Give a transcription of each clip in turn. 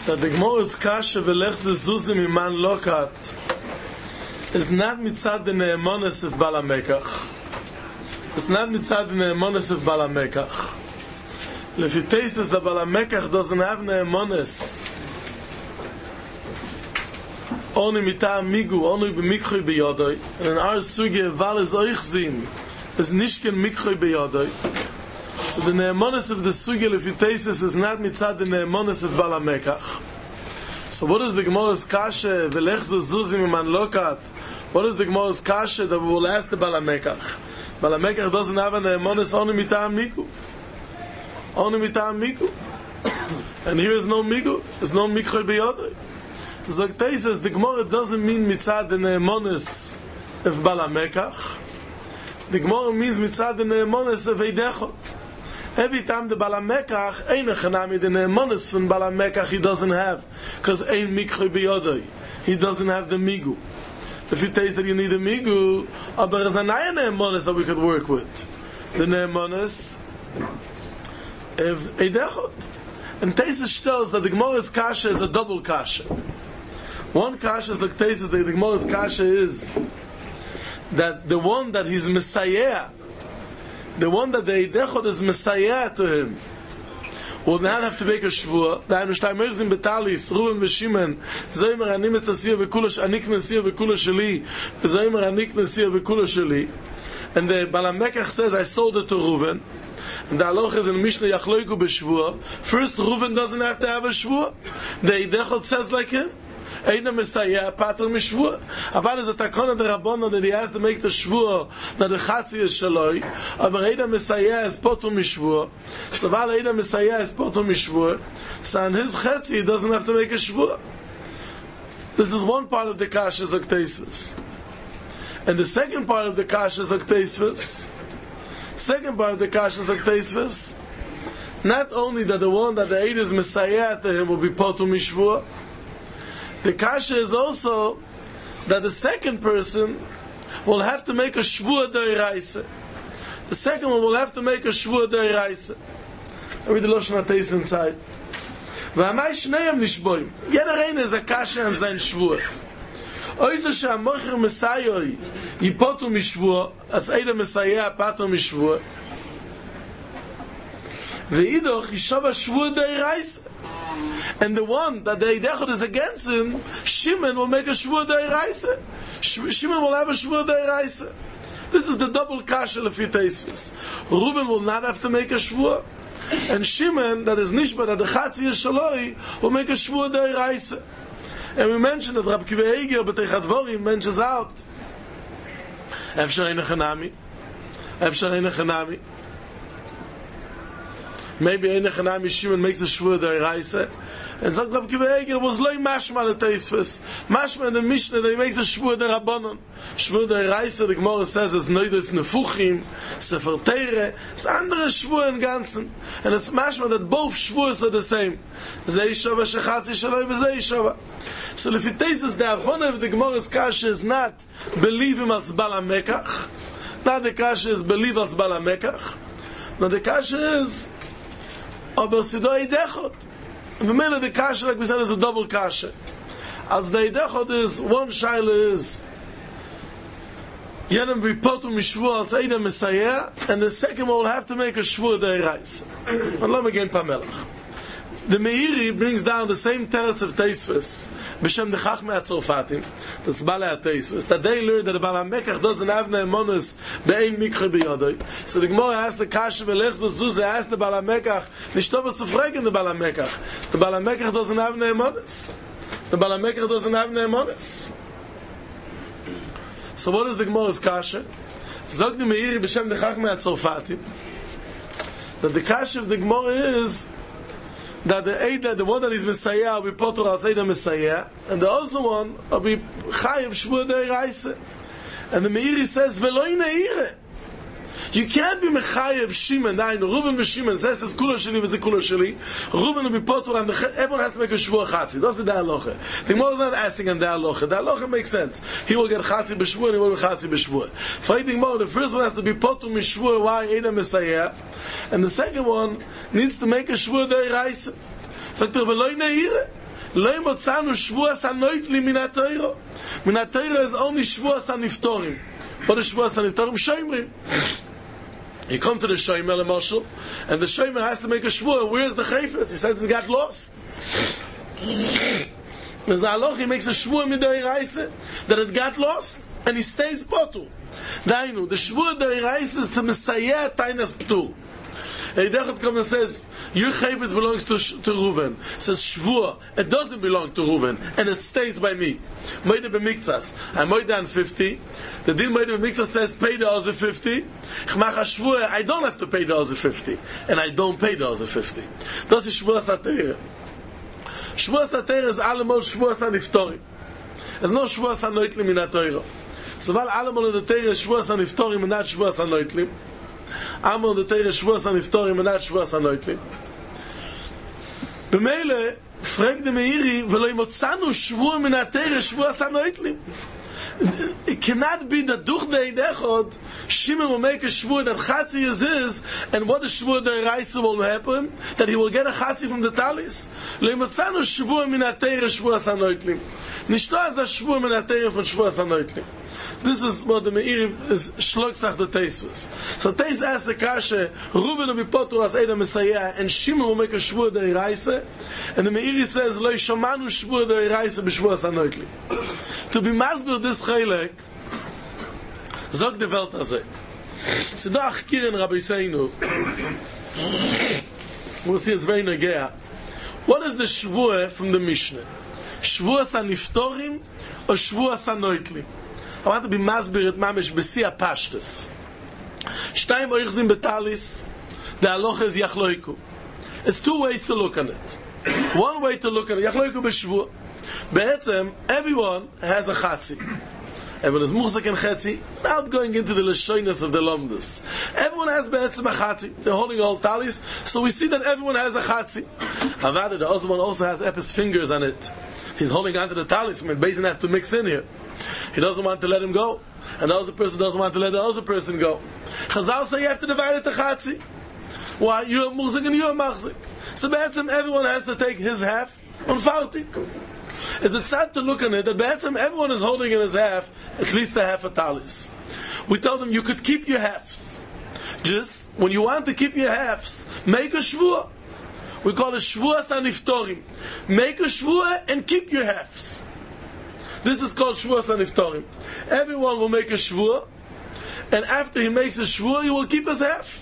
that the Gemara's kasha velech zezuzim iman lokat is not mitzad the ne'emonis of Bala Mekach. It's not mitzad the ne'emonis of Bala Mekach. Lefi teises the Bala Mekach doesn't have ne'emonis. Only mita migu, only b'mikchui b'yodoi. And in our sugi eval is oichzim, is nishken mikchui b'yodoi. So the ne'emonis of the sugi lefi teises is not mitzad the ne'emonis of Bala Mekach. So what is the Gemara's kasha? Velech zuzim iman lokat. What is the Gemara's kasha that we will ask the Bala Mekach? Bala Mekach doesn't have a ne'emonis only mita migu. Only mita migu. And here is no migu. There's no mikchui b'yodoi. Zogtei says the Gemara doesn't mean mitzad the ne'emonis of Bala Mekach. The Gemara means mitzad the ne'emonis of Eidechot. Every time the Bala Mekach, ein echanami the ne'emonis from Bala Mekach he doesn't have, because ein mikchui b'yodoi. He doesn't have the migu. If you taste that you need a migu, but there's an iron ne'emonis that we could work with. The ne'emonis of Eidechot. And Teisus tells that the Gemara's kasha is a double kasha. One kasha is like Teisus, the Gemara's kasha is that the one that he's Messiah, the one that the Eidechot is Messiah to him, will not have to make a shvua. Da'inu shtay merzim betalis, Ruben v'Shimon, Zoymer ani metzasiyah v'kula anik mesiyah v'kula sheli, Zoymer anik mesiyah v'kula sheli. And the Bala Mekach says, I sold it to Ruben. And the halacha is in Mishnah Yachloiku b'shvua. First, Ruben doesn't have to have a shvua. The Eidechot says like him, Eina Messiah, Pater Mishvua. Aval is a takona de Rabbonon that he has to make the shvua that the Chatzi is Shaloi. Aber Eina Messiah is Poter Mishvua. So Aval Eina Messiah is Poter Mishvua. So on his Chatzi he doesn't have to make a shvua. This is one part of the Kasha Zok Teisvus. And the second part of the Kasha Zok Teisvus, not only that the one that the Eid is Messiah to him will be Poter Mishvua, the kasha is also that the second person will have to make a shvua d'oraisa. The second one will have to make a shvua d'oraisa. I read the Lashon HaTeis inside. V'amai shneim nishboim. Jeder eine is a kasha and sein shvua. Oizu she'amocher Messiah yipotu mishvua, as Eida Messiah patu mishvua. V'idoch yishova shvua d'oraisa. And the one that the Eidechot is against him, Shimon will make a shvua d'oraisa. Shimon will have a shvua d'oraisa. This is the double kasha lefi Teisvus. Reuven will not have to make a shvua, and Shimon, that is nishba, that the Chatzi is Shaloi, will make a shvua d'oraisa. And we mentioned that Rabbi Akiva Eiger b'Teichat Dvorim mentions out Efshar ein echanami. Maybe ein echanami Shimon makes a shvua d'oraisa. And Zok Rabbi Akiva Eiger was loy mashma l'teisvus. Mashma in the Mishnah that he makes a shvua d'Rabbanon. Shvua d'oraisa, the Gemara says, is noidos nefuchim, sefer teire, it's andere shvua in ganzen. And it's mashma that both shvuas are the same. Zei shava shechatzi shaloi v'zei shava. So if it tastes the avona of the Gemara's kasha is not believe him as Bala Mekach, not the kasha is believe as Bala Mekach, no, the kasha is aber sido Eidechot. And the main of the kasha, like we said, is a double kasha. As the Eidechot is, one shaila is Yenem Bipotu Mishvua as Eida Messiah, and the second one will have to make a Shvua d'oraisa. And let me again Pamelach. The Meiri brings down the same teretz of Teisvus, b'shem the Chachmei HaTzorfatim, that's Balei HaTeisvus, that they learn that the Bala Mekach doesn't have ne'emonis be'ein mikchui b'yodoi. So the Gemara asks the Kasha v'lech zuzah, asked the Bala Mekach, nicht was zu fragen the Bala Mekach. The Bala Mekach doesn't have ne'emonis. The Bala Mekach doesn't have ne'emonis. So what is the Gemara's Kasha? Zog the Meiri b'shem the Chachmei HaTzorfatim, that the Kasha of the Gemara is that the one that is Messiah will be Poter as Eida Messiah, and the other one will be Chayev Shvua d'oraisa. And the Meiri says, V'loi ne'ire. You can't be Mechayev Shimon, Reuven v'Shimon, says it's Kula Sheli v'ze Kula Sheli. Reuven will be Poter, and everyone has to make a Shvua Chatzi. That's the halacha. The Gemara is not asking on the halacha. The halacha makes sense. He will get Chatzi b'Shvua, and he will get Chatzi b'Shvua. Fighting more, the first one has to be Poter mishvua, why Eida Messiah, and the second one needs to make a Shvua d'oraisa. Sagt er, V'loi ne'ire. Lo motzanu shvuas hanoitlim min haTorah. Min haTorah is only shvuas haniftorim. What is shvuas haniftorim? Shoimrim. He come to the Shomer Marshal, and the Shomer has to make a shvua. Where's the chayfetz? He said it got lost. The Zaloch, he makes a shvua midoiraisa that it got lost, and he stays potul. Dainu, the shvua doiraisa is to Messiah Tainas Ptur. He comes and says, your chayfetz belongs to Reuven. Says shvua, it doesn't belong to Reuven, and it stays by me. Moide b'miktzas, I moide on 50. The din moide b'miktzas says pay the other 50. Chmach shvua, I don't have to pay the other 50, and I don't pay the other 50. Das is shvua sateira. Shvua sateira is alamol shvua saniftorim. There's no shvua sanoitlim in haTorah. So while alamol in the Torah is shvua saniftorim and not shvua sanoitlim, Amon the Torah shvuas haniftorim and not shvuas hanoitlim. B'meile frag the Meiri v'lo imotzanu shvua min haTorah shvuas hanoitlim. It cannot be that duch the Eidechod Shimon will make a shvua that Chatzi is his, and what the shvua doiraisa will happen? That he will get a Chatzi from the talis. Lo imotzanu shvua min haTorah shvuas hanoitlim. Nishto az a shvua min haTorah from shvuas hanoitlim. This is what the Meiri is shloksach the Teisvus. So Teis asks a kasha, Reuven will be potur as Eida Messiah, and Shimon will make a shvua doiraisa, and the Meiri says, Lo yishamanu shvua doiraisa b'shvuas hanoitlim. To be masbir this chaylik, zog the Welt azeh. So do achkirin Rabbi Seinu, we'll see it's very negea. What is the shvua from the Mishnah? Shvuas haniftorim or shvuas hanoitlim? I want to be masbir it mamish b'sia pashtus. Shtayim oichzim betalis, the halacha is yachloiku. There's two ways to look at it. One way to look at it, yachloiku b'shvua. Be'etzem, everyone has a chatzi. Everyone is muchzak and chatzi, without going into the leshoinus of the lomdus. Everyone has be'etzem a chatzi. They're holding all talis, so we see that everyone has a chatzi. Havada, the Osman also has Epis fingers on it. He's holding onto the talis, and Bezin have to mix in here. He doesn't want to let him go, and the other person doesn't want to let the other person go. Chazal say you have to divide it to chatzi. Why? You're muchzik and you're machzik. So be'etzem, everyone has to take his half on fartik. Is it sad to look on it that be'etzem everyone is holding in his half at least a half a talis? We told them you could keep your halves. Just when you want to keep your halves, make a shvua. We call it shvuas haniftorim. Make a shvua and keep your halves. This is called shvuas haniftorim. Everyone will make a shvua, and after he makes a shvua, he will keep his half.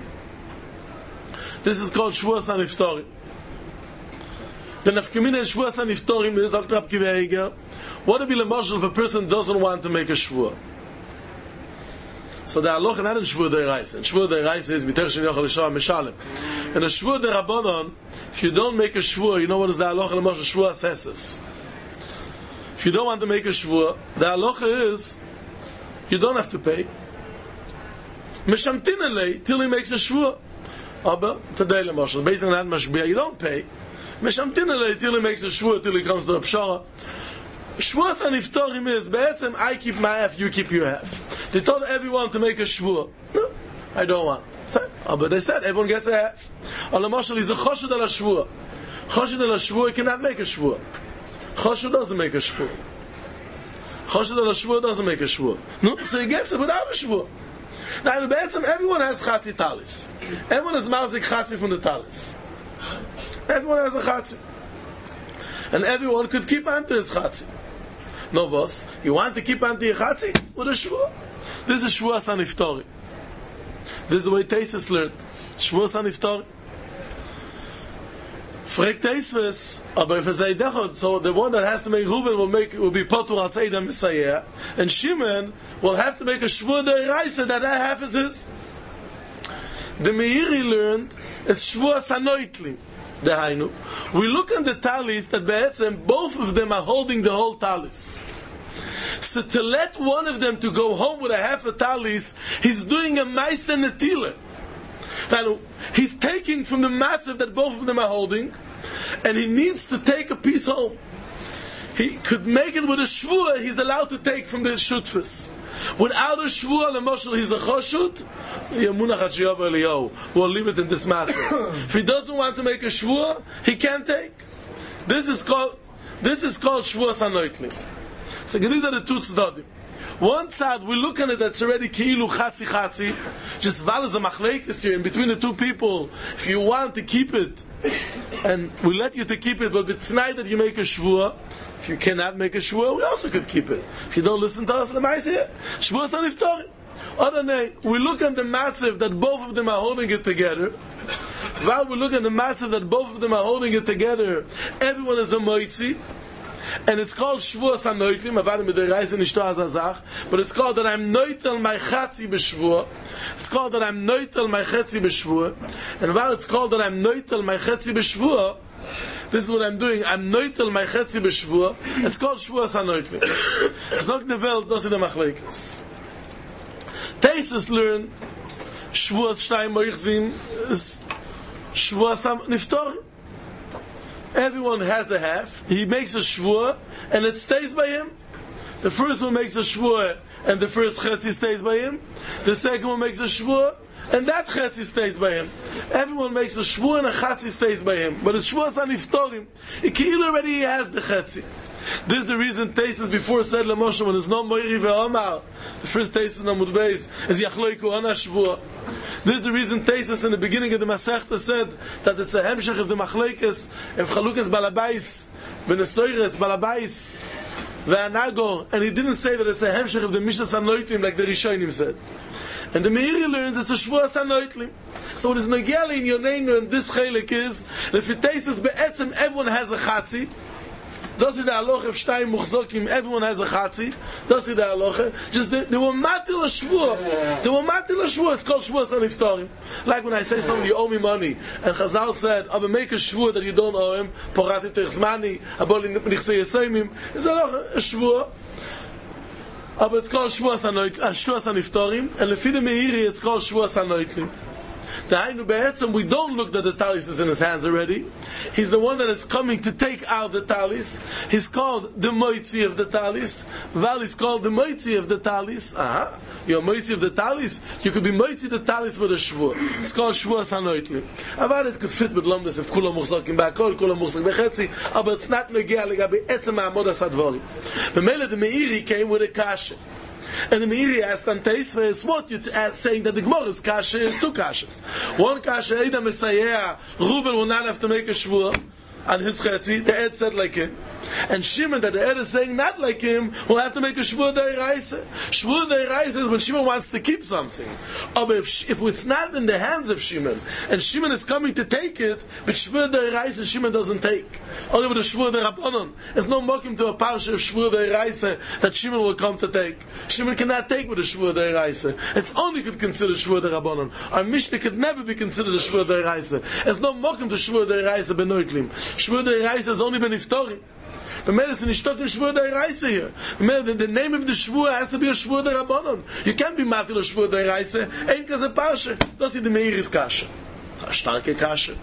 This is called shvuas haniftorim. The nafkamina in shvuas haniftorim is Dr. Rabbi Eiger. What would be the marshal if a person doesn't want to make a shvua? So the halacha not in shvua deiraisa. In shvua deiraisa is b'ter sheni yochel l'shoah mishalem. In a shvua derabanan, if you don't make a shvua, you know what is the halacha in the marshal? Shvua seses. If you don't want to make a shvua, the halacha is you don't have to pay. Meshamtin alei till he makes a shvua. Aber today the marshal, based on that mashbiah, you don't pay. Meshamtin alei till he makes a shvua till he comes to a pshara. Shvuas haniftorim is be'etzem I keep my half, you keep your half. They told everyone to make a shvua. No, I don't want. But they said everyone gets a half. Allah Mashal is a choshud al shvua. Choshud al shvua cannot make a shvua. Choshud doesn't make a shvua. Choshud al shvua doesn't make a shvua. No, so he gets it without a shvua. Now be'etzem everyone has chatzi talis. Everyone has malzik chatzi from the talis. Everyone has a chatzi. And everyone could keep on to his chatzi. No, boss, you want to keep on to your chatzi? With a shvua. This is shvuas haniftorim. This is the way Teisus learned. Shvuas haniftorim. Frek Teisves, aber if it's Eidechod, so the one that has to make Reuven will be potur al Tzeidah Messiah, and Shimon will have to make a shvua deiraisa that half is his. The Meiri learned it's shvuas hanoitlim. We look on the talis that be'etzem both of them are holding the whole talis. So to let one of them to go home with a half a talis, he's doing a ma'aseh netila. He's taking from the matzav that both of them are holding, and he needs to take a piece home. He could make it with a shvua, he's allowed to take from the shutfus. Without a shvua, l'moshel, he's a choshut, we'll leave it in this matter. If he doesn't want to make a shvua, he can't take. This is called This is called Shvuas HaNoitlim. So these are the two tzedadim. One side, we look at it that's already Ki'ilu Chatzi Chatzi, just Val is a Machlekes here, in between the two people. If you want to keep it, and we let you to keep it, but it's not that you make a Shvuah. If you cannot make a Shvuah, we also could keep it. If you don't listen to us, the Ma'aseh, Shvuas HaNiftorim. Other name, we look at the matzav that both of them are holding it together. While we look at the matzav that both of them are holding it together, everyone is a moitzi, and it's called Shvuas HaNoitlim. Avadim b'deiraisa nishto hazazach, but it's called that I'm noitel my chatzi b'shvuah. It's called that I'm noitel my chatzi b'shvuah, and while it's called that I'm noitel my chatzi b'shvuah, this is what I'm doing. I'm noitel my chatzi b'shvuah. It's called Shvuas HaNoitlim. Zog the Welt, das ist der Machlekes. Teisus learned Shvuas Shtayim Moichzim is Shvuas HaNiftorim. Everyone has a half. He makes a Shvuah and it stays by him. The first one makes a Shvuah and the first Chetzi stays by him. The second one makes a Shvuah and that Chetzi stays by him. Everyone makes a Shvuah and a Chetzi stays by him. But it's Shvuas HaNiftorim. He already has the Chetzi. This is the reason Teisus before said LaMoshe when there's no Moiri ve'omar. The first Teisus Namud Beis is Yachloiku Ana Shvuah. This is the reason Teisus in the beginning of the Masechta said that it's a hemshech of the Machlekes, of Chalukes Balabais, V'nesoires Balabais, Ve'anagor, and he didn't say that it's a hemshech of the Mishnas HaNoitlim like the Rishonim said. And the Meiri learns it's a Shvuas HaNoitlim. So what is Nogeli in your name and this Chelik is, if it Teisus be'etzem everyone has a Chatzi, das ist der Aloche of Shtayim Muchzokim, everyone has a Chatzi, das ist der Aloche, just they were matil a Shvuah, it's called Shvuas HaNiftorim. Like when I say something, you owe me money, and Chazal said, aber make a Shvuah that you don't owe him, porati techzmani, aboli nichse yesoimim, it's a Shvuah, but it's called Shvuas HaNiftorim, and lefi the Meiri, it's called Shvuas HaNoitlim. We don't look that the talis is in his hands already. He's the one that is coming to take out the talis. He's called the moitzi of the talis. Val is called the moitzi of the talis. You're moitzi of the talis. You could be moitzi the talis with a shvuah. It's called Shvuas HaNoitlim. Avar it could fit with lomdes if kulam muchzakim ba'akol, kulam muchzak b'chetzi, but it's not negia legabi etzem ha'amodas hadvorim. The Mele the Meiri came with a kasha. And the Meiri asked on Teisves, what you saying that the Gemara's kasha is two kashas. One kasha, Eida Mesayeh, Reuven will not have to make a shvuah on his chetzi. The Ed said like him. And Shimon, that the Ed is saying not like him, will have to make a shvuah d'oraisa. Shvuah d'oraisa is when Shimon wants to keep something. But if it's not in the hands of Shimon, and Shimon is coming to take it, but shvuah d'oraisa Shimon doesn't take. Only with the shvuah d'Rabbanon. There's no mokim to a parsha of shvuah d'oraisa that Shimon will come to take. Shimon cannot take with a shvuah d'oraisa. It's only could consider shvuah d'Rabbanon. Our Mishnah could never be considered a shvuah d'oraisa. There's no mokim to shvuah d'oraisa benoiklim. Shvuah d'oraisa has only been iftorim. The medicine is talking Shvuah d'oraisa here. The name of the Shvuah has to be a Shvuah d'Rabbanon. You can't be matil a Shvuah d'oraisa. Ain't kaze parsha. Das ist die Meiris kasha. A starke kasha.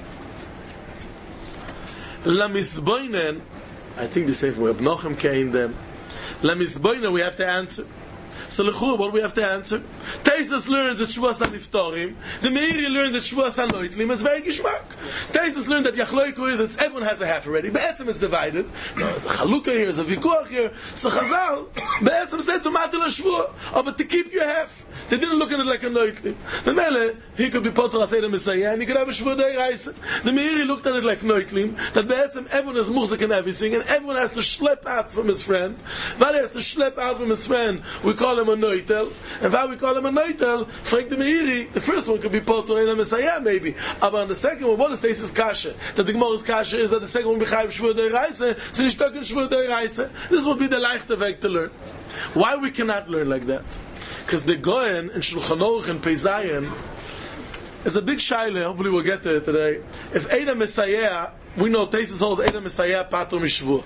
La misboinen, I think the same way Abnochem came them. La misboinen, we have to answer. So l'chur, what do we have to answer? Teisus learns that Shvuas HaNiftorim. The Meiri learns that Shvuas HaNoitlim is very gishmak. Teisus learns that Yachloiku is that everyone has a half already. Be'etzem is divided. No, there's a Chalukah here, there's a Vikuach here. So Chazal, Be'etzem said to Matil HaShvuah. Oh, but to keep your half. They didn't look at it like a Noitlim. The Mele, he could be Potter Asay the Messiah, and he could have a Shvuah d'oraisa. The Meiri looked at it like Noitlim, that Be'etzem everyone is muhzak and everything, and everyone has to schlep out from his friend. While he has to schlep out from his friend, we call him a noitel, and why we call him a noitel, Frank the Meiri, the first one could be Potter and a Messiah maybe, but on the second one, what is Teisus kasha? That the Gemara's kasha is that the second one bechayev Shvuah d'oraisa, so he's talking Shvuah d'oraisa. This will be the leichte weg to learn. Why we cannot learn like that? Because the Goyen and Shulchan Aruch and Peizayin is a big shaila. Hopefully we'll get to it today. If Eida Messiah, we know Teisus holds Eida Messiah patur mishvuah.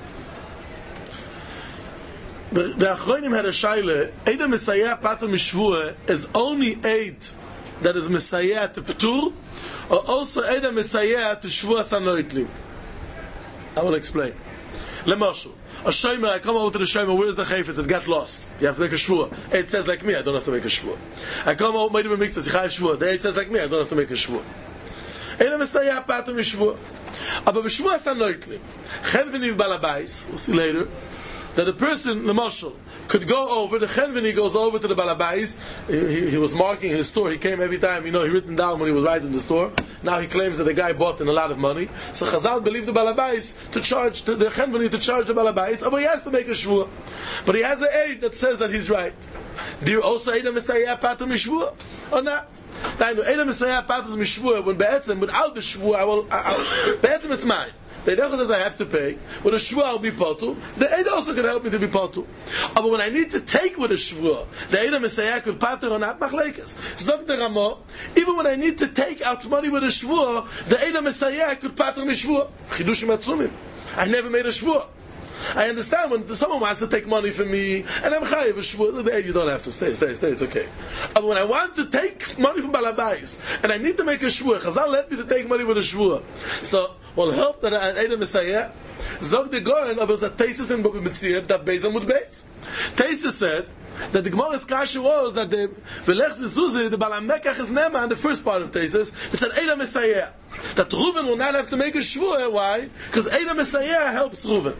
The Achronim had a shaila. Eida Messiah patur mishvuah is only aid that is Messiah to Ptur, or also Eida Messiah to Shvuas HaNoitlim. I will explain. Lemashal. A shomer, I come over to the shomer, where's the chayfetz? It got lost. You have to make a shvuah. It says like me, I don't have to make a shvuah. I come over, maybe mixed it, you have shvuah. It says like me, I don't have to make a shvuah. Eina Messiah patur mishvuah. Aber b'shvuas hanoitlim, chenveni v'balabais, we'll see later, that a person, the marshal, could go over, the chenveni goes over to the balabais, he was marking his store, he came every time, he written down when he was writing the store, now he claims that the guy bought in a lot of money, so Chazal believed the balabais to charge, the chenveni to charge the balabais, but he has to make a shvua. But he has an aid that says that he's right. Do you also aid a Messiah pater mishvua? Or not? Aid a Messiah pater mishvua, when be'etzem, without the shvua, be'etzem it's mine. The Eidach says I have to pay. With a shvua I'll be potu. The Eid also can help me to be potu. But when I need to take with a shvua, the Eid Messiah could pater or not, machlekes. Zog the Ramo, even when I need to take out money with a shvua, the Eid Messiah could pater mishvua. Chidushim atzumim. I never made a shvua. I understand when someone wants to take money from me, and I'm chayiv a shvua, you don't have to stay, it's okay. But when I want to take money from balabais, and I need to make a shvua, Chazal let me to take money with a shvua. So, will help that I ate a Messiah. Zog the Goren, aber that Taisus and Bobby Mitziev, that Beis Amud Beis. Taisus said, that the Gemara's kasha was that the Velech Zizuzah, the Balam Mekach is Nema, in the first part of Taisus, it said Eida Messiah. That Reuven will not have to make a shvua. Why? Because Eida Messiah helps Reuven.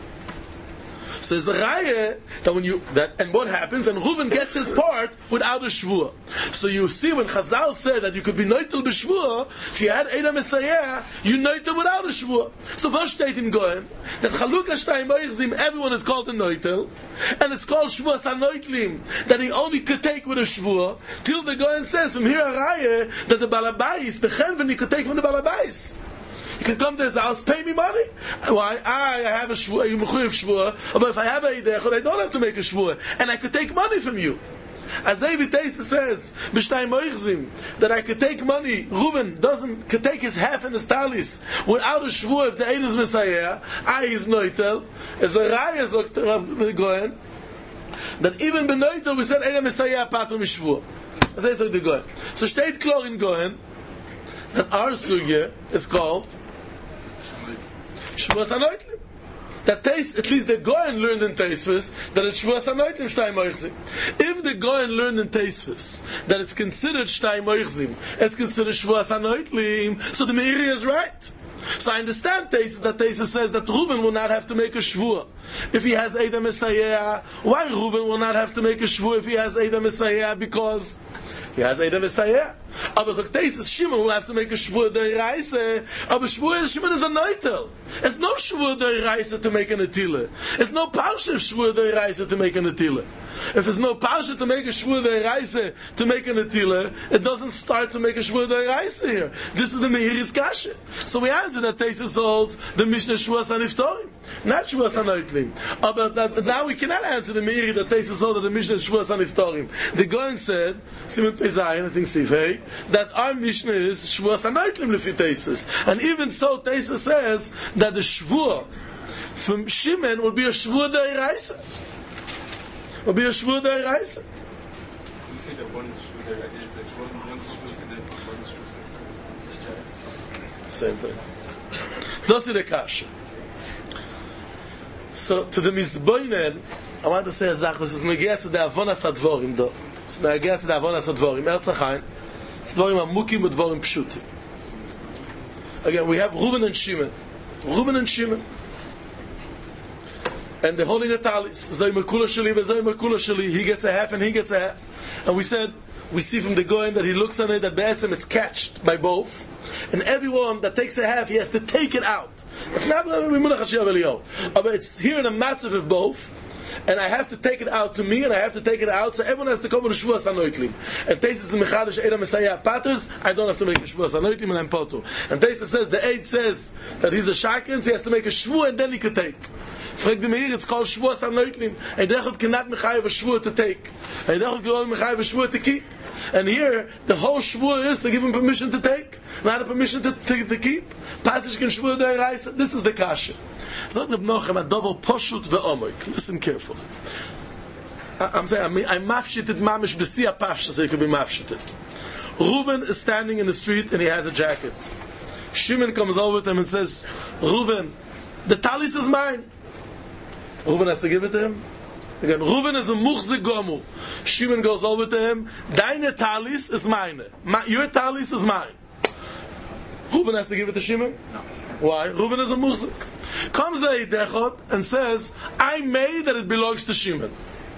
So there's a raya and what happens? And Reuven gets his part without a shvua. So you see when Chazal said that you could be noitel b'shvua, if you had Eida Messiah, you noitel without a shvua. So first steht in Goen that Chalukah Shtayim Oichzim, everyone is called a noitel, and it's called shvua sanoitlim, that he only could take with a shvua. Till the Goen says from here a raya that the balabais, the chenven, he could take from the balabais. You can come to his house, pay me money. Why? I have a shvua, you mechuyev shvua, but if I have a idechot, I don't have to make a shvua, and I could take money from you. As David Teisa says, b'shtayim moichzim, that I could take money. Reuven could take his half and his talis without a shvua if the Eid is Messiah. Is noitel. As a raya zok Goen, that even b'noitel we said Eid Messiah patur mishvua. As I said the Goen. So steht klar in Goen that our sugya is called Shvuas HaNoitlim. That at least the Goyen learned in Teisvus that it's Shvuas HaNoitlim Shtayim Oichzim. If the Goyen learned in Teisvus that it's considered Shtayim Oichzim, it's considered Shvuas HaNoitlim, so the Meiri is right. So I understand Teisvus, that Teisvus says that Reuven will not have to make a Shvua if he has Eida Messiah. Why Reuven will not have to make a Shvua if he has Eida Messiah? Because he has Eida Messiah. Aber so Teisvus, Shimon will have to make a Shvua Deiraisa. Aber Shimon is a noitel. There's no Shvua Deiraisa to make an Atila. There's no Parsha of Shvua Deiraisa to make an Atila. If there's no Parsha to make a Shvua Deiraisa to make an Atila, it doesn't start to make a Shvua Deiraisa here. This is the Meiri's Kasha. So we answer that Teisvus holds the Mishnah Shvuas HaNiftorim, not Shvuas HaNoitlim. But now we cannot answer the Meiri that Teisvus holds that the Mishnah is Shvuas HaNiftorim. The Goyen said, Simon Pezayin, I think Sifei, that our Mishnah is Shvuas HaNoitlim Lefi Teisvus. And even so, Teisvus says that the Shvua from Shimon will be a Shvua Deiraisa. Will be a Shvua Deiraisa. You say that one is Shvua Deiraisa, one is Shvua, same thing. That's the kasha. So to the Mizboinen, I want to say a zach, this is Megea to the Avonas HaDvorim, though. It's Megea to the Avonas HaDvorim. Erzachain, it's Dvorim Amukim with Dvorim Pshutim. Again, we have Reuven and Shimon. Reuven and Shimon. And they're holding the talis. Zay Merkula Shali, Zay Merkula Shali. He gets a half and he gets a half. And we said, we see from the Goyen that he looks on it, that Be'etzem it's catched by both. And everyone that takes a half, he has to take it out. It's not but it's here in a matzav of both. And I have to take it out to me, and I have to take it out, so everyone has to come with a Shvuas HaNoitlim. And Teisvus Mechadish Eida Messiah Paters, I don't have to make a Shvuas HaNoitlim, and I'm Potu. And Teisvus says, the Eid says that he's a Shakrin, so he has to make a Shvu, and then he could take. Frag the Meir, it's called Shvuas HaNoitlim. And Dechot cannot mechayev a Shvu to take. And Dechot cannot mechayev a Shvu to keep. And here, the whole Shvu is to give him permission to take, not a permission to keep. Passage can Shvu Deiraisa. This is the Kasha. Zog Reb Nochem, a double poshut ve'omoik. Listen carefully. I'm saying, I'm mafshited mamish b'siyah pasha, so you could be mafshited. Reuven is standing in the street and he has a jacket. Shimon comes over to him and says, Reuven, the talis is mine. Reuven has to give it to him. Again, Reuven is a muchzik gomu. Shimon goes over to him, deine talis is mine. Your talis is mine. Reuven Reuben has to give it to Shimon? No. Why? Reuben is a muhzik. Comes a Dechot and says, I made that it belongs to Shimon.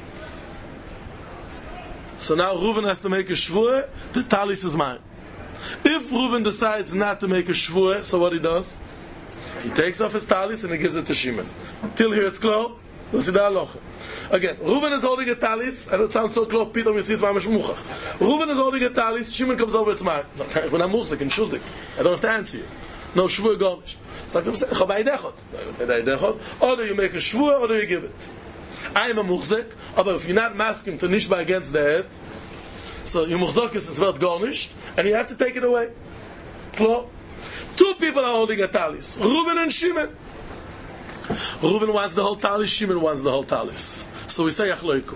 So now Reuben has to make a shvur, the talis is mine. If Reuben decides not to make a shvur, so what he does? He takes off his talis and he gives it to Shimon. Till here it's close. Again, Reuben is holding a talis, and it sounds so close, Peter, you see it's mamish muchach. Reuben is holding a talis, Shimon comes over, it's mine. When I'm muchzik and shuldik, I don't have to answer you. No shvur garnish. So I can say, either you make a shvur, or you give it. I am a muchzik, but if you're not masking to nishba against the head, so your muchzak is vert garnished, and you have to take it away. Klar. Two people are holding a talis, Reuben and Shimon. Reuben wants the whole talis, Shimon wants the whole talis. So we say achloiku.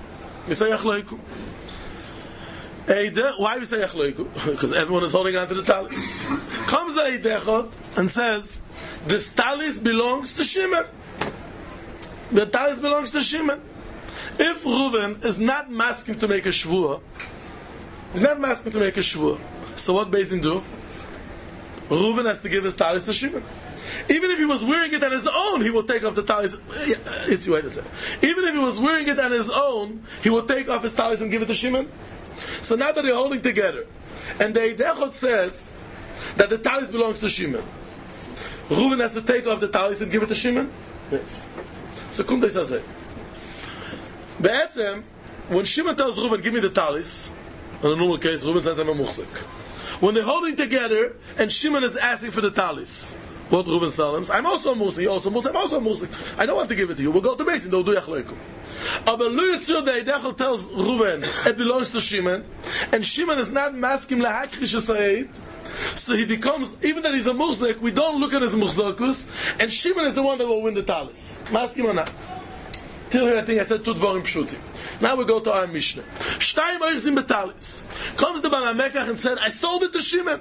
Why we say achloiku? Because everyone is holding on to the talis. Comes a Eidechot and says, this talis belongs to Shimon. The talis belongs to Shimon. If Reuben is not masking to make a shvur, so what Beis Din do? Reuben has to give his talis to Shimon. Even if he was wearing it on his own, he will take off the talis. It's the way to say. Even if he was wearing it on his own, he will take off his talis and give it to Shimon. So now that they're holding together, and the Eidechot says that the talis belongs to Shimon, Reuben has to take off the talis and give it to Shimon? Yes. So Kumdei says it. Be'etzem, when Shimon tells Reuben, give me the talis, in a normal case, Reuben says, I'm a muhzik. When they're holding together, and Shimon is asking for the talis, what Reuben tells him? I'm also a muhzik, I'm also a muhzik. I don't want to give it to you. We'll go to Beis Din, they'll do yachleikum. Aber Lu Yitzur, the Eidechel tells Reuben, it belongs to Shimon, and Shimon is not masking lahakrish sa'id, so he becomes, even that he's a muhzik, we don't look at his muhzakus, and Shimon is the one that will win the talis. Masking or not. Till here I think I said two dvarim pshutim. Now we go to our Mishnah. Shtayim oichzim betalis. Comes the Baal HaMekach and said, I sold it to Shimon.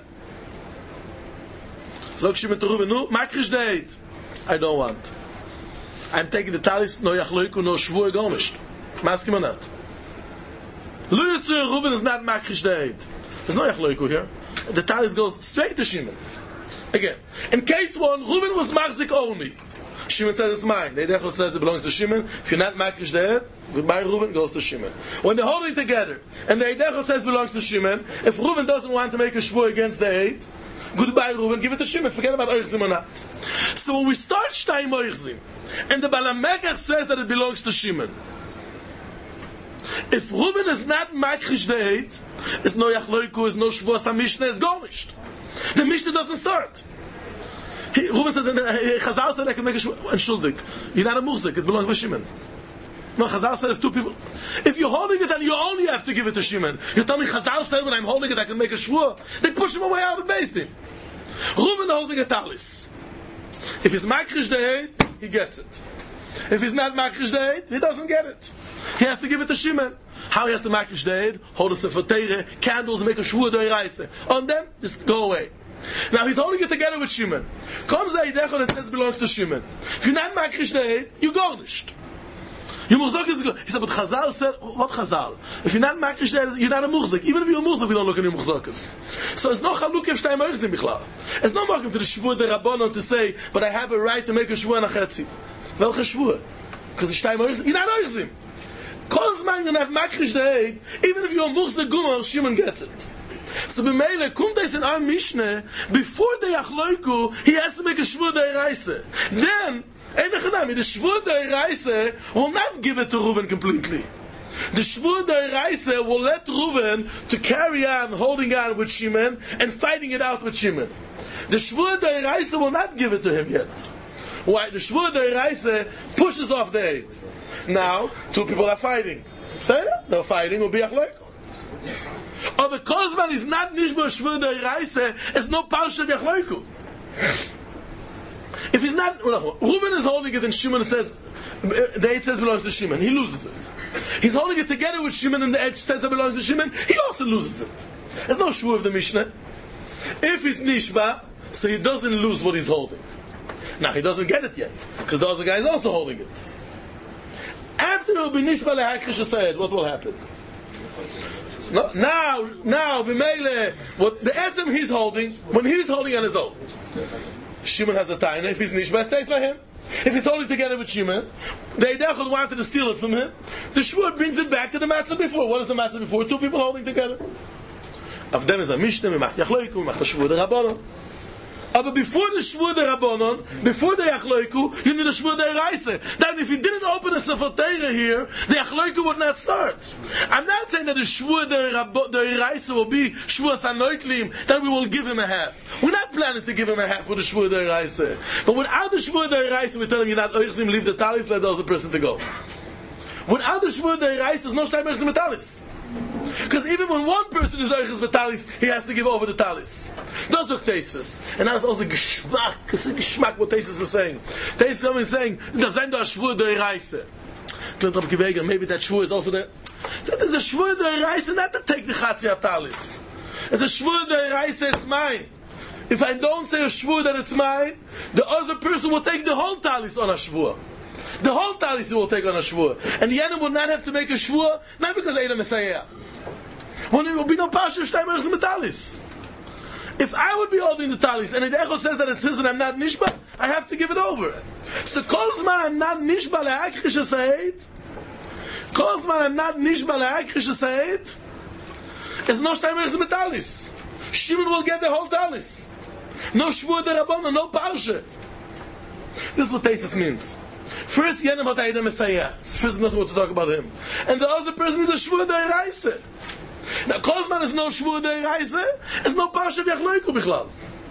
Zog Shimon to Reuben, no, makrish deid. I don't want. I'm taking the talis, no yachloiku, no shvur, garnished. Masking or not. Lu Yitzur, Reuben is not makrish deid. There's no yachloiku here. The talis goes straight to Shimon. Again, in case one, Reuben was machzik only. Shimon says it's mine. The Eidechot says it belongs to Shimon. If you're not makrish deid, goodbye Reuben, goes to Shimon. When they're holding together, and the Eidechot says it belongs to Shimon, if Reuben doesn't want to make a shvur against the Eid, goodbye Reuben, give it to Shimon. Forget about oichzim or not. So when we start Shtayim oichzim, and the Baal HaMekach says that it belongs to Shimon, if Reuben is not makrish the Eid, it's no yachloiku, it's no shvur, Mishnah is garnished. The Mishnah doesn't start. Reuben said, Chazal said I can make a shvur, and shuldik. You're not a muhzik, it belongs to Shimon. No, Chazal said if two people, if you're holding it and you only have to give it to Shimon, you tell me Chazal said when I'm holding it I can make a shvur, they push him away out of Beis Din. Reuben holding a talis. If he's makrish the Eid, he gets it. If he's not makrish the Eid, he doesn't get it. He has to give it to Shimon. How he has to makrish the Eid? Hold a sefer Torah, candles, make a shvur doiraisa. On them, just go away. Now he's holding it together with Shimon. Comes the Eidechot that says it belongs to Shimon. If you're not makrish the Eid, you garnished. Your muhzik is good. He said, but Chazal said, what Chazal? If you're not makrish the Eid, you're not a muhzik. Even if you're a muhzik, we don't look at your muhzakas. So it's no chaluk if shtayim oichzim bichlal. It's no marking to the shvur de Rabbanon to say, but I have a right to make a shvur and a chetzi. Welche shvur? Because it's shtayim oichzim. You're not oichzim. Kol zman you have makrish the Eid, even if you're a muhzik gumar, Shimon gets it. So b'meile, kumtais in our Mishnah, before the yachloiku, he has to make a shvur deiraisa. Then, the shvur deiraisa will not give it to Reuben completely. The shvur deiraisa will let Reuben to carry on, holding on with Shimon, and fighting it out with Shimon. The shvur deiraisa will not give it to him yet. Why? The shvur deiraisa pushes off the Eid. Now, two people are fighting. Say that? They're fighting, will be yachloiku. Or the Kozman is not Nishba Shvur Deiraisa, it's no Parsha Yachloiku. If he's not, Reuben is holding it and Shimon says, the Eid says belongs to Shimon, he loses it. He's holding it together with Shimon and the Eid says that belongs to Shimon, he also loses it. There's no Shvur of the Mishnah. If he's Nishba, so he doesn't lose what he's holding. Now he doesn't get it yet, because the other guy is also holding it. After it will be Nishba Lehakrish Asayed, what will happen? No, now, B'meile, what the etzem he's holding, when he's holding on his own. Shimon has a taina, if he's nishba, stays by him. If he's holding together with Shimon, the Eidechot wanted to steal it from him, the Shvur brings it back to the matzah before. What is the matzah before? Two people holding together. Of them is a Mishnah, we macht Yachloiku, we macht the Shvur the Rabbanon. But before the Shvur the Rabbanon, before the Yachloiku, you need a Shvur the Eraisa. That if he didn't open a Sefer Torah here, the Yachloiku would not start. I'm not saying that the Shvur the Eraisa will be Shvur Sanoitlim, that we will give him a half. We're not planning to give him a half for the Shvur the Eraisa. But without the Shvur the Eraisa, we tell him, you're not Oichzim, leave the Talis, let the other person to go. Without the Shvur the Eraisa, there's no Shtayim Oichzim Talis. Because even when one person is Oiches Betalis, he has to give over the Talis. Those are Teisves. And that's also Geschmack. It's a Geschmack what Teisves is saying. Teisves is saying, there's a Shvur der Reise. Maybe that Shvur is also there. So there's a Shvur der Reise not to take the Chatzia Talis. It's a Shvur der Reise, it's mine. If I don't say a Shvur that it's mine, the other person will take the whole Talis on a Shvur. The whole talis will take on a shvur, and the Yenim will not have to make a shvur, not because Eidem Messiah. When there will be no pasha of Shtayim Oichzim Talis. If I would be holding the talis, and the Echot says that it's his and I'm not nishba, I have to give it over. So kol zman I'm not nishba le'akrish esayit. Kol zman I'm not nishba le'akrish esayit. It's no Shtayim Oichzim Talis. Shimon will get the whole talis. No shvur derabbanan, no parsha. This is what Teisus means. First, Yenim had Eidem Messiah. First, nothing what to talk about him. And the other person is a Shvur Deiraisa. Now, Kozman is no Shvur Deiraisa, is no Parsha V'Yachloiku Bichlal.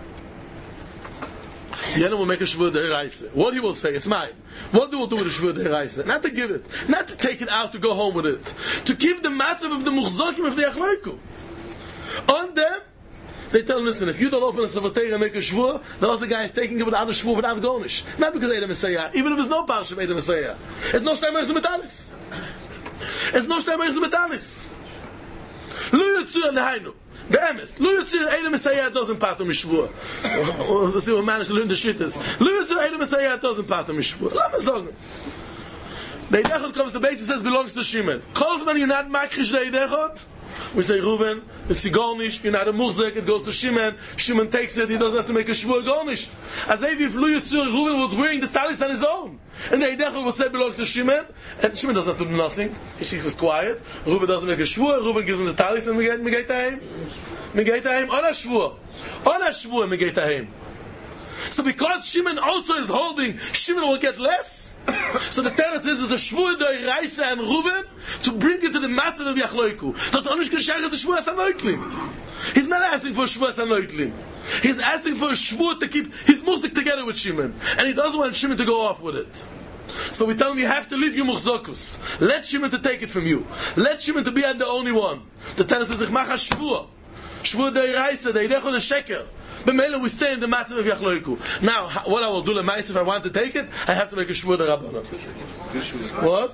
Yenim will make a Shvur Deiraisa. What he will say, it's mine. What do we do with the Shvur Deiraisa? Not to give it. Not to take it out to go home with it. To keep the matzav of the Muchzokim of the Yachloiku. On them, they tell him, listen, if you don't open a Sefer Torah and make a Shvur, the other guy is taking it without a Shvur, without Gonish. Not because Eidem Messiah, even if there's no Parsha of Eidem Messiah. It's no Shtayim Oichzim Talis. It's no Shtayim Oichzim Talis. Lu Yitzur and the Hainu. The Emes. Lu Yitzur Eidem Messiah doesn't part of Mishvur. Let's see what managed to learn the shittas. Lu Yitzur Eidem Messiah doesn't part of Mishvur. Let me say. The Eidechot comes to base, it says belongs to Shimon. Kolzman, you're not makrish the Eidechot. We say Reuven, it's a Gornish, you're not a Murzek, it goes to Shimon. Shimon takes it, he doesn't have to make a Shvur Gornish. As if Lu Yitzur, Reuven was wearing the talis on his own. And the Eidechot would say belongs to Shimon, and Shimon doesn't have to do nothing. He was quiet. Reuven doesn't make a Shvur, Reuven gives him the talis, and we get Taim. We get Taim on a Shvur. On a Shvur, we get Taim. So because Shimon also is holding, Shimon will get less. So the teretz is the Shvur Deiraisa and Reuven to bring it to the matzah of Yachloiku. That's only Keshach the Shvur Sanoitlim. He's not asking for a Shvur Sanoitlim. He's asking for a Shvur to keep his music together with Shimon, and he doesn't want Shimon to go off with it. So we tell him you have to leave your muchzokus. Let Shimon to take it from you. Let Shimon to be the only one. The teretz is Ichmach Shvur. Shvur Deiraisa, the Eidechot the Sheker. B'meila we stay in the matzah of Yachloiku. Now, what I will do l'mais if I want to take it, I have to make a shvur derabbanan. What?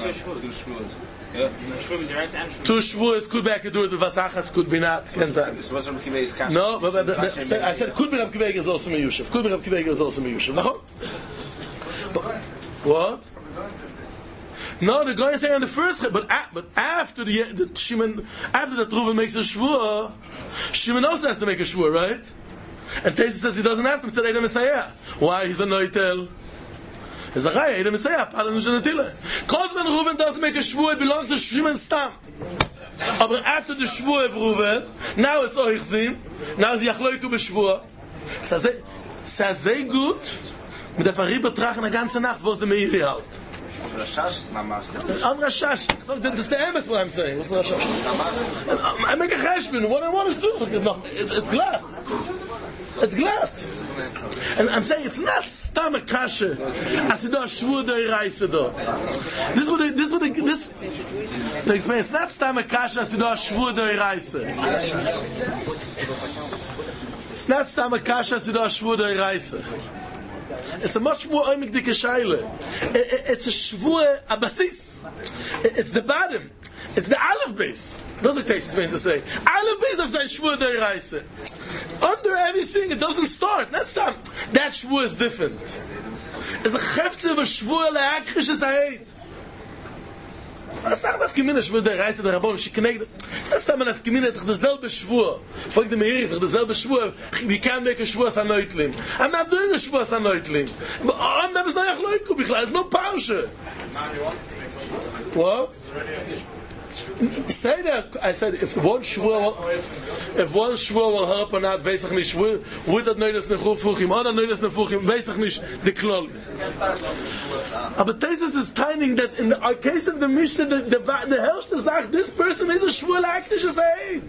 Two shvuos could be I could do it with vasachas, could be not. No, but I said could be Rab Kiva is also miyushav. Could be Rab Kiva is also miyushav. What? No, the guy is saying on the first, but after the Shimon, after that Reuven makes a shvur, Shimon also has to make a shvur, right? And Tesis says he doesn't have to. It's an Eidem Messiah. Why? He's a noitel. He's a Chaya, Eidem Messiah. Palan Ushanatila. Kozman Reuven doesn't make a shvur. It belongs to Shimon Stam. But after the shvur of Reuven, now it's Oichzim. Now it's Yachloiku b'shvur. Sazei gut. Mit der Fari betrachten a ganze Nacht, wo es der Meiri halt. I'm Rashash. That's the Emes what I'm saying. What's the Rashash? I make a cheshbon. What I want is to do. It's glad. It's glad. And I'm saying it's not stam a kasha. As you know, shvur deiraisa do. This to explain. It's not stam a kasha. As you know, shvur deiraisa. It's not stam a kasha. As you know, shvur deiraisa. It's a much more oimik dike shaila. It's a shvur abasis. It's the bottom. It's the aleph base. Those are cases meant to say. Aleph base of saying shvur deiraisa. Under everything, it doesn't start. That's time. That shvur is different. It's a chefte of a shvur le'akrish es ha'ed. Was sagt auf Gemine schwur der Reise der Rabon schkneig. Das ist man auf Gemine doch derselbe Schwur. Folgt dem hier doch derselbe Schwur. Wie kann wir geschwur san Neutlim? I'm not doing the schwur san Neutlim. Und da ist noch Leute biklar, ist nur Pause. What? Say that. I said if one shvur will help or not, weiß ich nicht. Would that notice nicht fuchim? Oder notice nicht fuchim? Weiß ich nicht. The klol. Aber Tesis is timing that in the case of the Mishnah, the Herrscher sagt, this person is a shvur aktisches Eid.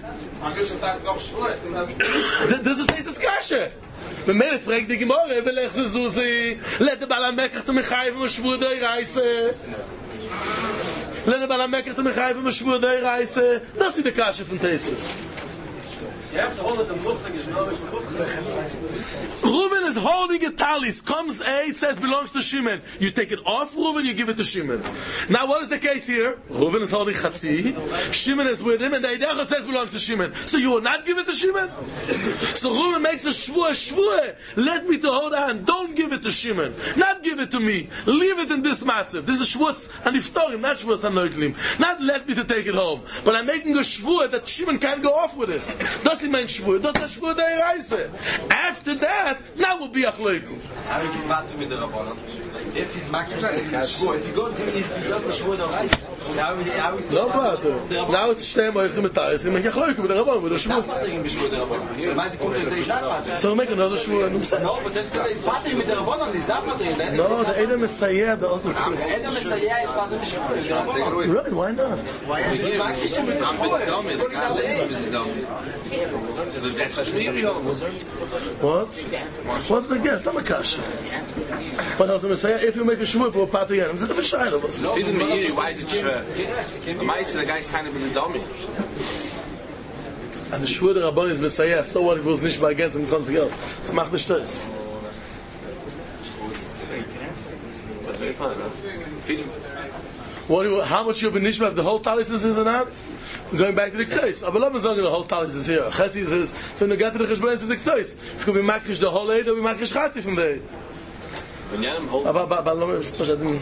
This is Tesis Kasche. Wenn mir fragt die Gemorre, will ich so sie, let the Balamekach to Mechayiv und shvur der Reise. Lene Balamekach to Mechayiv and Meshvur Dei Reise. Das ist die Kasche von Tesis. You have to hold it the Mutzig is no Reuven is holding a talis. Comes A, it says belongs to Shimon. You take it off Reuven, you give it to Shimon. Now what is the case here? Reuven is holding Chatzi. Shimon is with him, and the Eidechot says belongs to Shimon. So you will not give it to Shimon? So Reuven makes a shvur. Let me to hold on. Don't give it to Shimon. Not give it to me. Leave it in this matzav. This is shvur and iftorim, not shvur and noitlim. Not let me to take it home. But I'm making a shvur that Shimon can't go off with it. Das ist mein Schwur. Das ist Schwur der Reise. After that, now will be Achleiku. How do you get with the Rabbanon? If he's making shvur, if you go to the shvur der Reise, how is no pater. Now it's stem or some ties. You make Achleiku with the Rabbanon with the Schwur. So make another Schwur. No, but that's the pater with the Rabbanon. Is that pater? No, the Edom Messiah, the also Christ. The Edom Messiah is pater with the Rabbanon. Right, why not? Why is he making with the shvur? What? What's the guess? Not a kasha. But also Messiah, if you make a shvur for a pater again, it's a different shayla. Vielen mir why is it schwer? Der meiste der Geist keine mit dem Daumen. And the shvur der Rabban is Messiah, so what if it was nicht by against him and something else? So macht nicht das. How much you've been nishma if the whole talis is or not? Going back to the K'tois. Aber let me say the whole talis is here. Chetzi says, so when you get to the Cheshbonis of the K'tois, if you be makrish the whole Eid, or we makrish Chetzi from the Eid. But let me just push it in.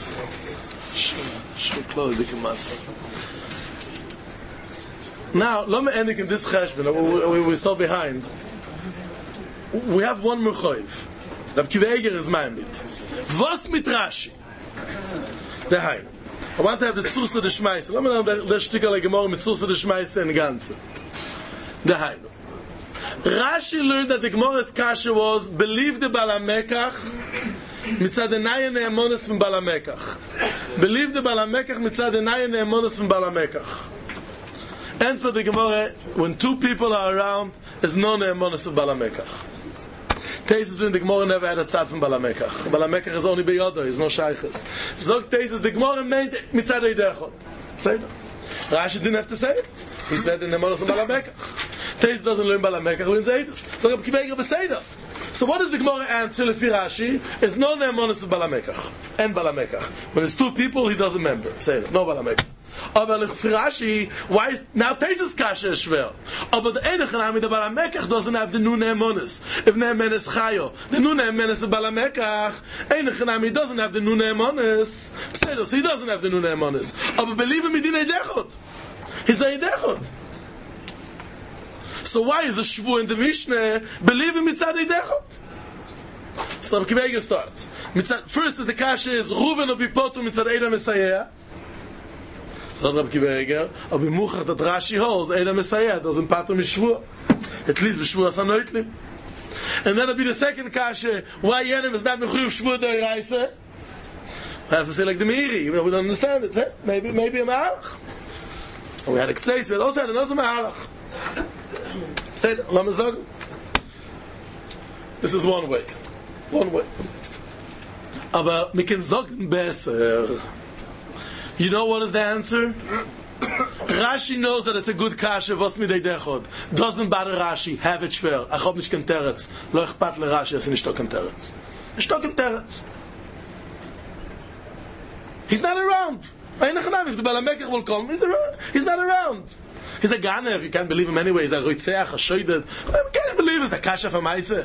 Now, let me end in this Cheshbon. We're so behind. We have one Merchoiv. Rab Kiva Eger is my bit. Was mit Rashi? Daheim. I want to have the Tzursa de Shmeise. Let me know the Shtika like Gemara with Tzursa de Shmeise and Ganze. Daheim. Rashi learned that the Gemara's kasha was, believe the Balamekach mitzad enaya ne'emonis from Balamekach. Believe the Balamekach mitzad enaya ne'emonis from Balamekach. And for the Gemara, when two people are around, there's no ne'emonis of Balamekach. Tesis when the Gemara never had a tzad from Balamekach. Balamekach is only beyodo, he's no shaykhis. Zog Tesis, the Gemara made mitzad eidechot. Say that. Rashi didn't have to say it. He said in the Monos of Balamekach. Tesis doesn't learn Balamekach, learns Eidus. So Rab Kiva Eger beseder. So what does the Gemara answer lefi Rashi? Is no ne'emonis of Balamekach. And Balamekach. When it's two people, he doesn't remember. Say that. No Balamekach. Aber lefi Rashi, why is now Tesis kasha is schwer? Aber the enige name the Balamekach doesn't have the nu ne'emonis. If ne'emonis chayo, the nu ne'emonis of Balamekach, enige name doesn't have the nu ne'emonis. Say that. So he doesn't have the nu ne'emonis. Aber believe him, he didn't eidechot. He's a eidechot. So why is the shvu in the Mishnah believe in mitzad eidechot? So Rab Kiva Eger starts. First the kasha is Reuven or bipotu mitzad Eidam Mesayeh. So Rab Kiva Eger, or bimuchach that Rashi holds Eidam Mesayeh doesn't patur mishvu. At least b'shvu asan noitlim. And then it'll be the second kasha. Why Yenim is not mechuyev shvu der Reise? I have to say like the Meiri. We don't understand it. Maybe a Mahalach. We had a K'tzeis. We also had another Mahalach. Say it, let me say. This is one way. Aber we can sagen besser. You know what is the answer? Rashi knows that it's a good kasha. Was mit eidechot doesn't bother Rashi. Have it schwer. I hope nicht kein teretz. Lo ichpat le Rashi as nicht kein teretz. Nicht kein teretz. He's not around. If the Balamekach will come, he's not around. He's a ganer. You can't believe him anyway. He's a roitzeach, a shoyded. You can't believe it's the kasha from Maise.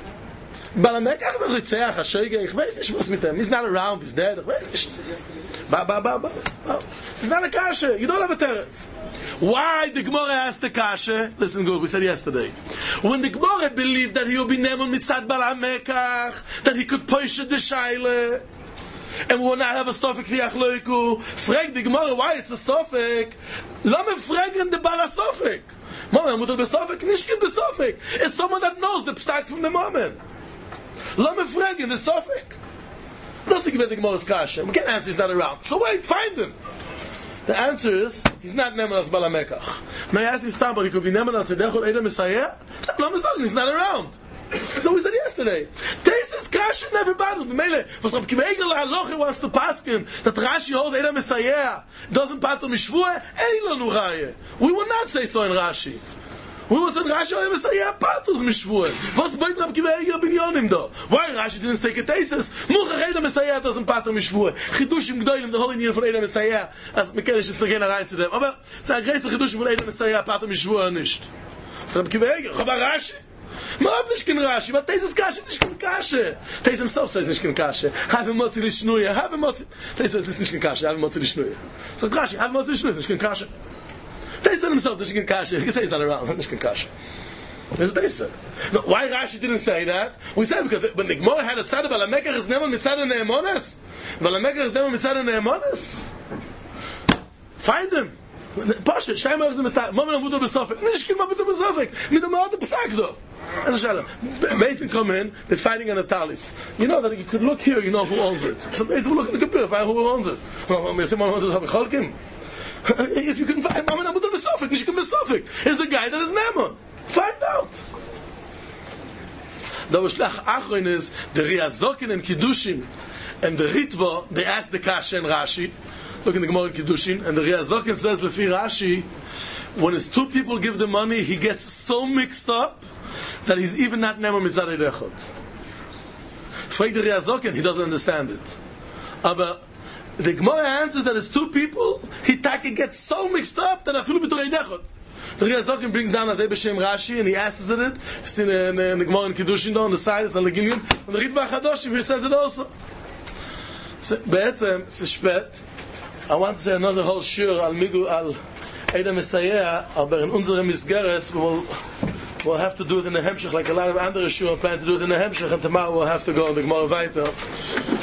Balamekach is a roitzeach, a shoyded. Ich weiß nicht, was mit him. He's not around. He's dead. Ich weiß nicht. It's not a kasha. You don't have a teretz. Why the Gemara asked the kasha? Listen good, we said yesterday. When the Gemara believed that he would be neman mitzad bal hamekach, that he could push the shaila, and we will not have a sofek liach loiku, frag the Gemara why it's a sofek. Lama fragen the bala sofek. Moment, mutal besofek, nishkin besofek. It's someone that knows the psak from the moment. Lama fragen the sofek. Doesn't give the Gemara's kasha. We can't answer he's not around. So wait, find him. The answer is, he's not neman as bala mekach. Now I asked him but he could be neman as tzedechot edom mesayeh. He's not around. So we said yesterday. Taste is kasha never bothered. The mele was Rab Kiva Egel halacha wants to paskin that Rashi holds edom mesayeh doesn't pater mishvua. Eila nu raya. We will not say so in Rashi. We will say Rashi edom mesayeh paters mishvua. What's beit Rab Kiva Egel binyonim do? Why Rashi didn't say ketesis? Muchach edom mesayeh doesn't pater mishvua. Chidushim gdoilim the whole inyan von edom mesayeh as mekelish is again rein to them. Aber say greise chidushim von edom mesayeh pater mishvua nicht. Rab Kiva Egel, aber Rashi. Marab nishkin Rashi, but Teis kasha nishkin kasha. Teis himself says nishkin kasha. Have a motzi lishnuya, have a motzi. Teis says nishkin kasha, have a motzi lishnuya. So Rashi, have a motzi lishnuya, nishkin kasha. Teis said himself nishkin kasha. He can say he's not around, nishkin kasha. That's what Teis said. No, why Rashi didn't say that? We said because when the Gemara had a tzad bala mekach is never mitzad ne'emones. Bala mekach is never mitzad ne'emones. Find him. Pasha, Shayma is mit Moment am Mutter besofek. Nishkin ma bitte besofek. Mit dem Ort besagt do. And the Mason come in, they're fighting on the talis. You know that you could look here, you know who owns it. So Mason will look at the computer, find who owns it. If you can find Maman Amudal Besofik, Nishkin Besofik, is the guy that is Naaman. Find out. The Shlach Achron is the Riazokin and Kiddushin and the Ritva, they ask the Kasha and Rashi. Look in the Gemara in Kiddushin, and the Riazokin says, Lefi Rashi, when his two people give the money, he gets so mixed up that he's even not Naaman Mitzad Eidechot. Frag the Riazokin, he doesn't understand it. But the Gemara answers that it's two people, he gets so mixed up that afilu b'tor Eidechot. The Riazokin brings down Azay B'Shem Rashi, and he asks it. You see in the Gemara in Kiddushin, on the side, it's on the Gimyon, and the Ritva HaChadoshim, he says it also. Be'etzem, it's spät. I want to say another whole shur al Migu, al Eidem Mesayeh, but in unsere Misgeres, we'll have to do it in the Hemshech, like a lot of other shur, I plan to do it in the Hemshech, and tomorrow we'll have to go in the Gemara weiter.